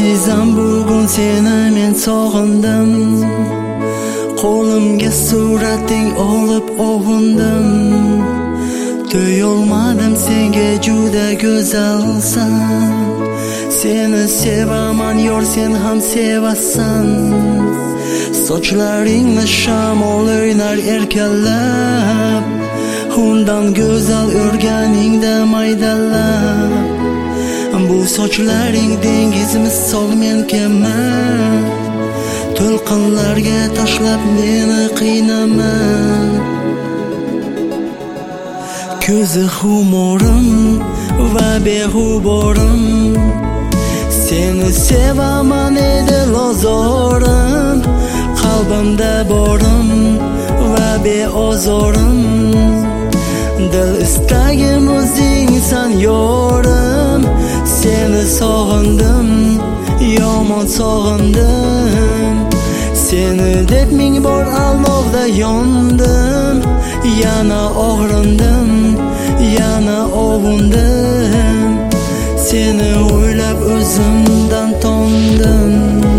Azizam bugun seni men sog'indim. Qo'limga surating olib ovundim. To'yolmadim senga juda go'zalsan. Seni sevaman yor sen ham sevasan. Sochlaringni shamol o'ynar erkalab. Undan go'zal o'rganingda maydalab. Bu sochlaring dengiz misol men kema. To'lqinlarga tashlab meni qiynama. Ko'zi humorim va behuborim. Seni sevaman edi lozorim. Qalbimda borim va beozorim. Dil istagim o'zingsan yorim. Seni sog'indim, yomon sog'indim. Seni deb ming bor allovda yondim. Yana og'rindim, yana ovundim. Seni o'ylab o'zimdan tondim.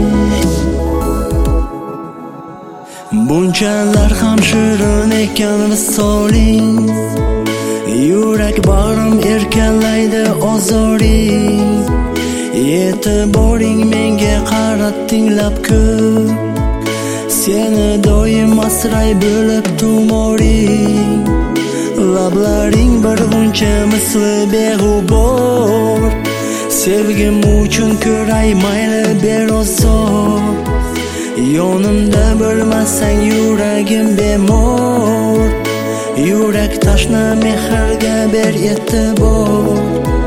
Bunchalar ham shirin ekan visoling. Yurak bag'rim erkalaydi ozoring. E'tiboring menga qaratdinglar ko'p. Seni doim asray bo'lib tumoring. Lablaring bir buncha misli beg'ubor. Sevgim uchun ko'ray mayli berozor. Yonimda bo'lmasang yuragim bemor. Yurak tashna mehrga ber e'tibor.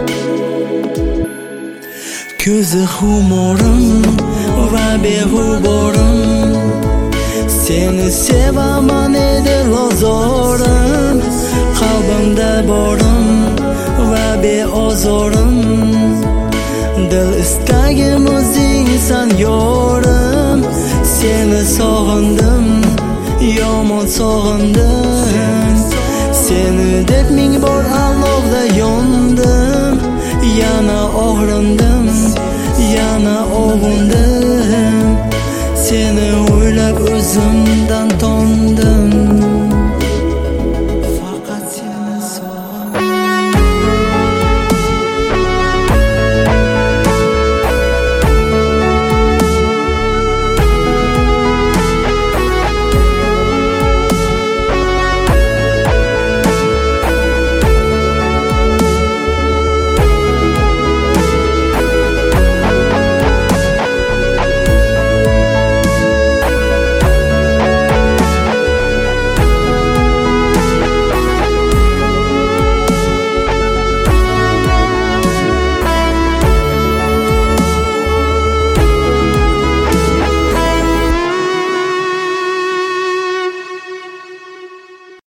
Ko'zi humorim va behuborim. Seni sevaman edi lozorim. Qalbimda borim va beozorim. Dil istagim o'zingsan yorim. Seni sog'indim, yomon sog'indim. Seni deb ming bor allovda yondim. Yana og'rindim, yana ovundim. Seni o'ylab o'zim